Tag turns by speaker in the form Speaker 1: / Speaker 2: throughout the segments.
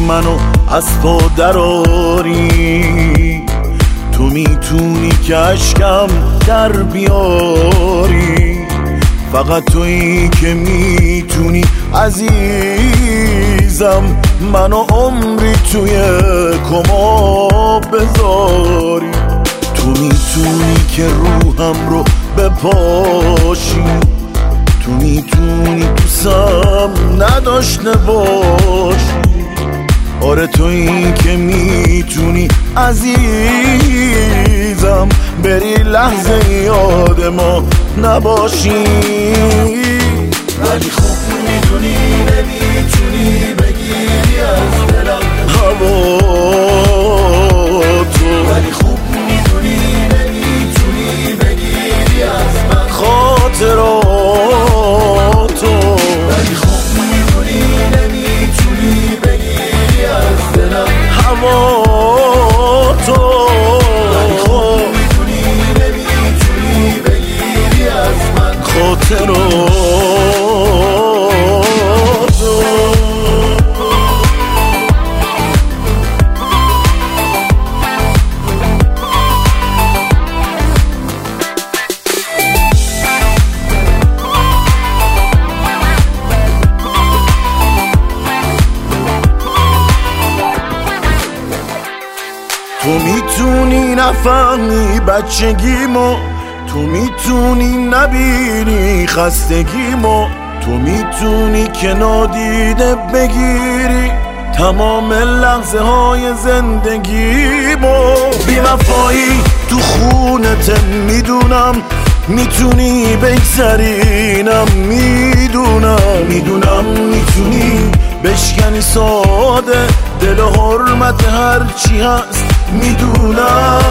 Speaker 1: منو از پا دراری، تو میتونی که اشکم در بیاری، فقط تویی که میتونی عزیزم منو عمری توی کما بذاری. تو میتونی که روحم رو بپاشی، تو میتونی دوستم نداشته باشی، آره تویی که میتونی عزیزم بری لحظه یاد ما نباشی.
Speaker 2: ولی خوب میدونی نمیتونی بگیری از دلم
Speaker 1: هوا تو،
Speaker 2: ولی خوب میدونی نمیتونی بگیری از من
Speaker 1: خاطراتو،
Speaker 2: ولی خوب میدونی نمیتونی بگیری از دلم
Speaker 1: هوا تو،
Speaker 2: ولی خوب میدونی نمیتونی بگیری از من
Speaker 1: خاطراتو. تو میتونی نفهمی بچگیمو، تو میتونی نبینی خستگیمو، تو میتونی که نادیده بگیری تمام لحظه های زندگیمو. بی وفایی تو خونت میدونم، میتونی بگذرینم میدونم میتونی بشکنی ساده دل و حرمت هرچی هست میدونم.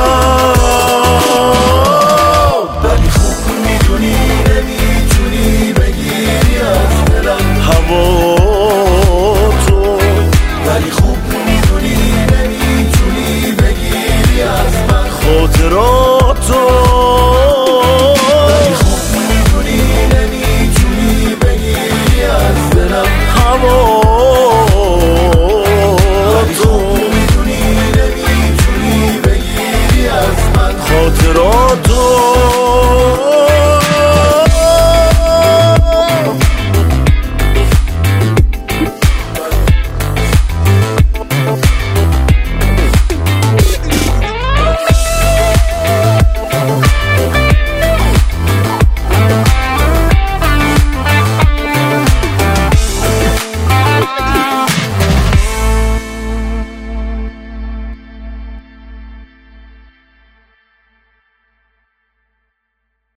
Speaker 2: ولی خوب میدونی نمیتونی بگیری از دلم
Speaker 1: هوا تو،
Speaker 2: ولی خوب میدونی نمیتونی بگیری از من
Speaker 1: خاطراتو،
Speaker 2: ولی خوب میدونی نمیتونی بگیری از دلم
Speaker 1: هوا
Speaker 2: ولی خوب میدونی نمیتونی بگیری از من
Speaker 1: خاطراتو.